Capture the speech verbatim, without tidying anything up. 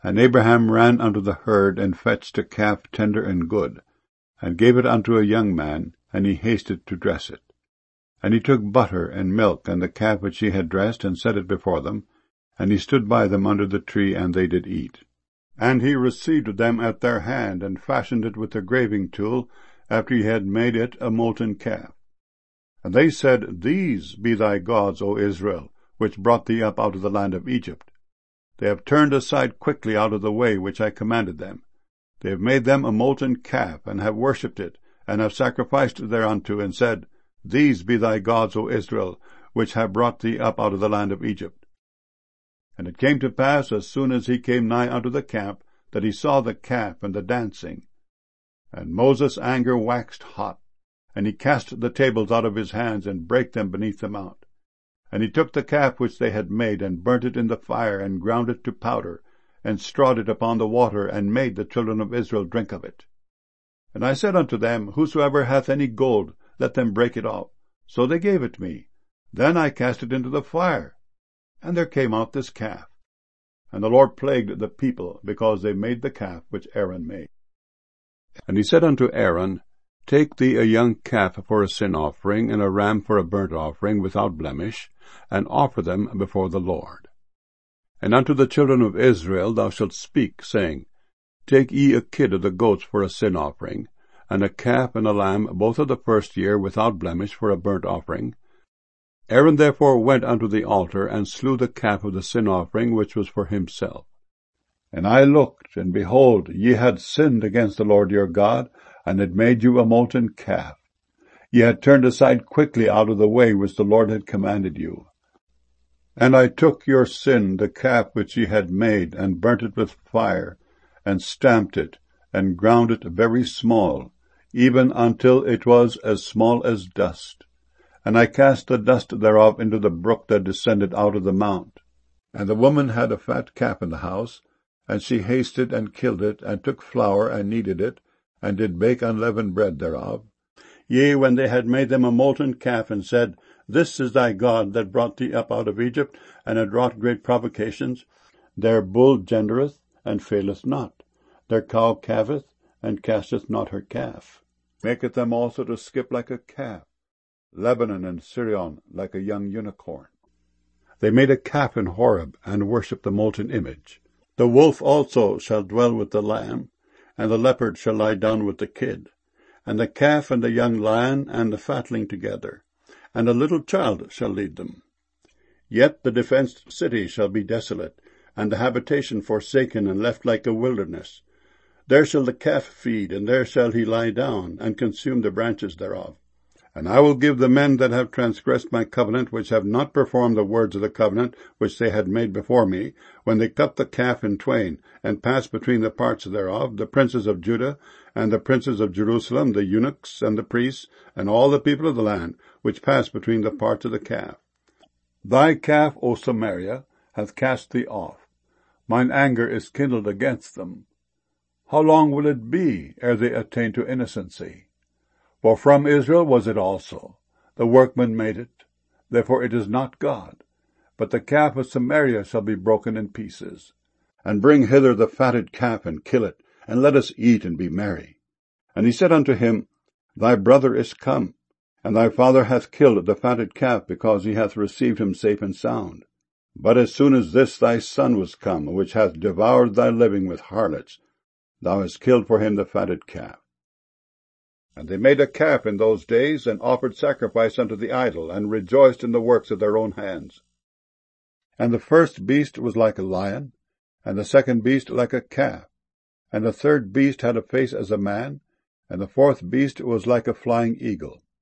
And Abraham ran unto the herd, and fetched a calf tender and good, and gave it unto a young man, and he hasted to dress it. And he took butter and milk, and the calf which he had dressed, and set it before them, and he stood by them under the tree, and they did eat. And he received them at their hand, and fashioned it with the graving tool, after he had made it a molten calf. And they said, These be thy gods, O Israel, which brought thee up out of the land of Egypt. They have turned aside quickly out of the way which I commanded them. They have made them a molten calf, and have worshipped it, and have sacrificed thereunto, and said, These be thy gods, O Israel, which have brought thee up out of the land of Egypt. And it came to pass, as soon as he came nigh unto the camp, that he saw the calf and the dancing. And Moses' anger waxed hot, and he cast the tables out of his hands, and brake them beneath the mount. And he took the calf which they had made, and burnt it in the fire, and ground it to powder, and strawed it upon the water, and made the children of Israel drink of it. And I said unto them, Whosoever hath any gold, let them break it off. So they gave it me. Then I cast it into the fire, and there came out this calf. And the Lord plagued the people, because they made the calf which Aaron made. And he said unto Aaron, Take thee a young calf for a sin offering, and a ram for a burnt offering, without blemish, and offer them before the Lord. And unto the children of Israel thou shalt speak, saying, Take ye a kid of the goats for a sin offering, and a calf and a lamb, both of the first year, without blemish, for a burnt offering. Aaron therefore went unto the altar, and slew the calf of the sin offering, which was for himself. And I looked, and behold, ye had sinned against the Lord your God, and had made you a molten calf. Ye had turned aside quickly out of the way which the Lord had commanded you. And I took your sin, the calf which ye had made, and burnt it with fire, and stamped it, and ground it very small, even until it was as small as dust. And I cast the dust thereof into the brook that descended out of the mount. And the woman had a fat calf in the house, and she hasted and killed it, and took flour, and kneaded it, and did bake unleavened bread thereof. Yea, when they had made them a molten calf, and said, This is thy God that brought thee up out of Egypt, and had wrought great provocations, their bull gendereth, and faileth not. Their cow calveth, and casteth not her calf. Maketh them also to skip like a calf, Lebanon and Sirion like a young unicorn. They made a calf in Horeb, and worshipped the molten image. The wolf also shall dwell with the lamb, and the leopard shall lie down with the kid, and the calf and the young lion and the fatling together, and a little child shall lead them. Yet the defenced city shall be desolate, and the habitation forsaken and left like a wilderness. There shall the calf feed, and there shall he lie down, and consume the branches thereof. And I will give the men that have transgressed my covenant, which have not performed the words of the covenant which they had made before me, when they cut the calf in twain, and passed between the parts thereof, the princes of Judah, and the princes of Jerusalem, the eunuchs, and the priests, and all the people of the land, which passed between the parts of the calf. Thy calf, O Samaria, hath cast thee off. Mine anger is kindled against them. How long will it be ere they attain to innocency? For from Israel was it also. The workman made it. Therefore it is not God. But the calf of Samaria shall be broken in pieces. And bring hither the fatted calf, and kill it, and let us eat and be merry. And he said unto him, Thy brother is come, and thy father hath killed the fatted calf, because he hath received him safe and sound. But as soon as this thy son was come, which hath devoured thy living with harlots, thou hast killed for him the fatted calf. And they made a calf in those days, and offered sacrifice unto the idol, and rejoiced in the works of their own hands. And the first beast was like a lion, and the second beast like a calf, and the third beast had a face as a man, and the fourth beast was like a flying eagle.